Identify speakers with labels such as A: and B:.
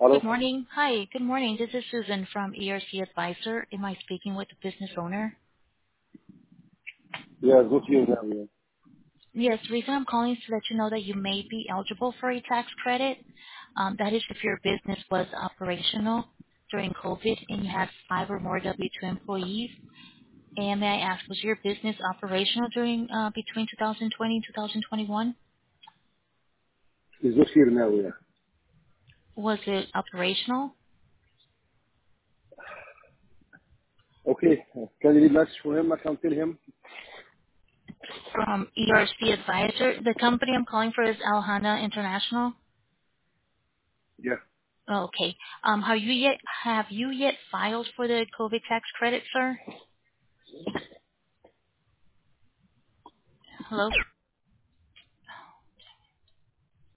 A: Hello?
B: Good morning. Hi, good morning. This is Susan from ERC Advisor. Am I speaking with the business owner?
A: Yeah, good to you now, yeah.
B: Yes, the reason I'm calling is to let you know that you may be eligible for a tax credit. That is if your business was operational during COVID and you had 5 or more W-2 employees. And may I ask, was your business operational during between 2020 and 2021?
A: It's good here now, yeah.
B: Was it operational?
A: Okay, can you read message for him? I can tell him.
B: From ERC Advisor. The company I'm calling for is Alhana International.
A: Yeah.
B: Okay. Have you yet filed for the COVID tax credit, sir? Hello?